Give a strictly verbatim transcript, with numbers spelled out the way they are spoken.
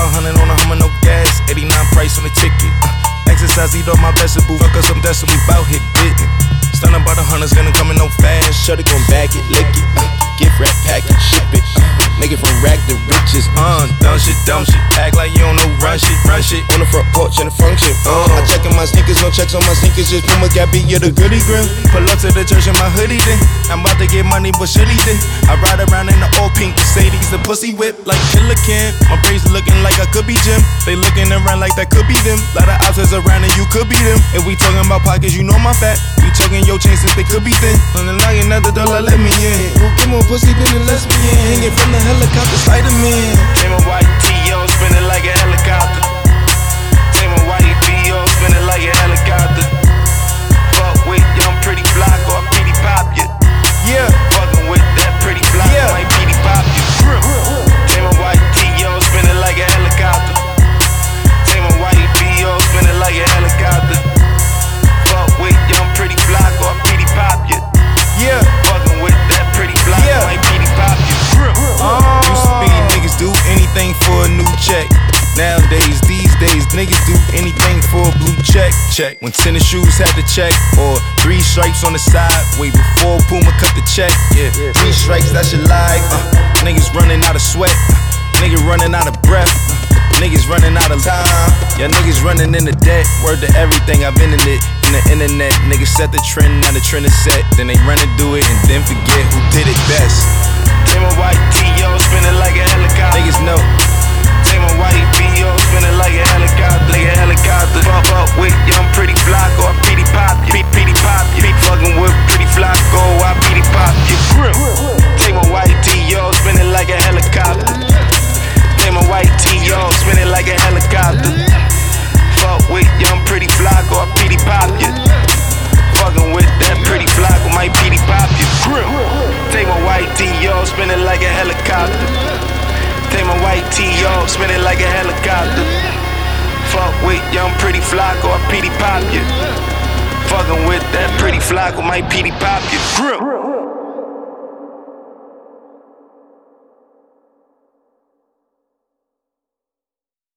a hundred on a Hummer, no gas. eighty-nine price on the ticket. Uh, exercise, eat all my vegetables. Fuck us, I'm destined, we bout hit business. Stun about the hunters, gonna come in no fast. Shut it, gon' bag it, lick it. Uh, gift wrap, package, ship it. Uh, make it from rack to riches. Uh, dumb shit, dumb shit. Act like you don't know run shit, run shit. On the front porch in the function. Uh, I checkin' my sneakers, no checks on my sneakers. Just Puma got beat, yeah, the goodie grill. Pull up to the church in my hoodie then. I'm about to get money, but should he then? I ride around in the old pink Mercedes, the pussy whip like Killer Kim. My braids looking like I could be Jim. They looking around like that could be them. Lot of options around and you could be them. If we talking about pockets, you know my fat. We checking your chain since they could be thin. On the knocking at the door, like, let me in. Who get more pussy than a lesbian? Hanging from the helicopter, Spider-Man. Came a white T O, spinning like a helicopter. Came a white B O, spinning like a helicopter. Fuck with young pretty block or pretty pop ya. Yeah, fucking with that pretty block, yeah. Might pretty pop ya. Came a white T O, spinning like a helicopter. Came a white B O, spinning like a helicopter. Fuck with young pretty block or pretty pop ya. Yeah, fucking with that pretty block, yeah. Might pretty pop ya. Uh, Used to be niggas do anything for a new check. Nowadays, these days, niggas do anything for a blue check. Check. When tennis shoes had the check, or three stripes on the side, way before Puma cut the check. Yeah, three stripes, that's your life. Uh, niggas running out of sweat, uh, niggas running out of breath. Uh, niggas running out of time. Yeah, niggas running into debt. Word to everything, I've been in it. In the internet, niggas set the trend, now the trend is set. Then they run and do it, and then forget who did it best. Came a white T O, spinning like a helicopter. Niggas know. Came a white B O, spinning like a helicopter. Like a helicopter. Fuck up with young pretty block or pretty pop. Pretty, pretty pop. You fucking with pretty flock, go I pretty pop. You grip. Take my white T O, spinning like a helicopter. Take my white T O, spinning like a helicopter. Fuck with young pretty flock or pretty pop. You fucking with that pretty flock or might pretty pop. You grip. Take my white T O, spinning like a helicopter. Take my white T O, spinning like a helicopter. Fuck with young pretty flock or pretty pop. You fucking with that pretty flock or might pretty pop. You grip.